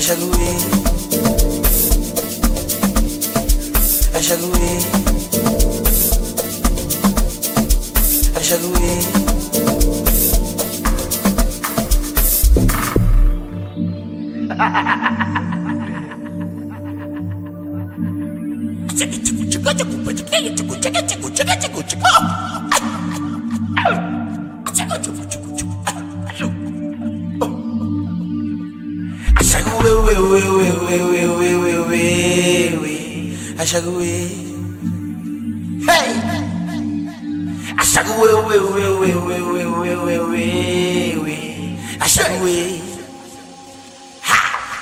Ashaguwe, Ashaguwe, Ashaguwe. Ashaguwe, hey, Ashaguwe, Ashaguwe, ha.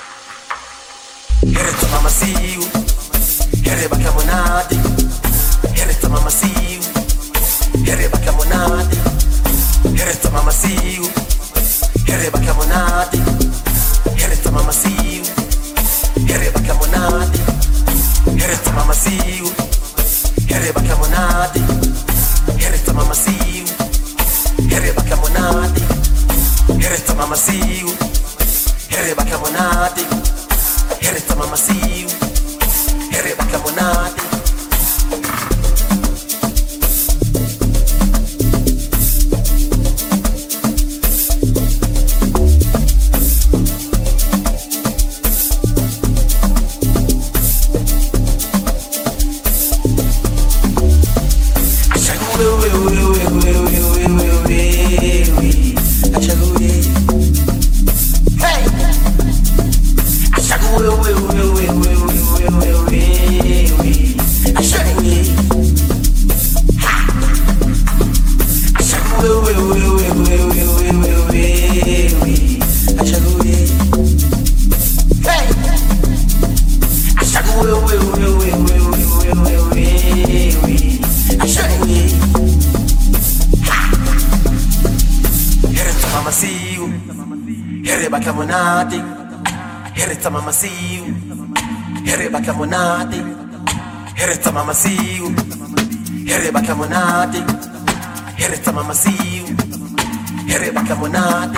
Hereto mama see you, here bakamonade. Hereto mama see you, here bakamonade. Hereto mama see you, here bakamonade. Hereto mama see you, here bakamonade. Hereto mama see you, here bakamonade. Hereto mama see you, here bakamonade. Hereto mama see you, here bakamonade. Hereto mama see you, here bakamonade. Hereta mama see you, here bakamonade. Hereta mama see you, here bakamonade. Hereta mama see you, here bakamonade.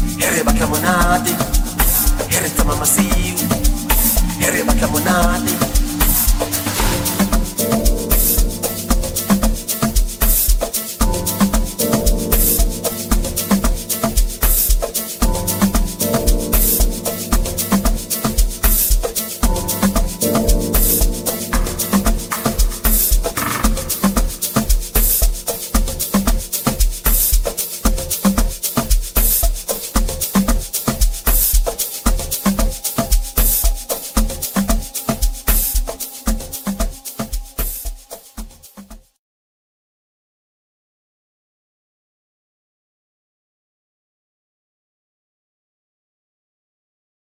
Here, mama see you. Here, bakamonade.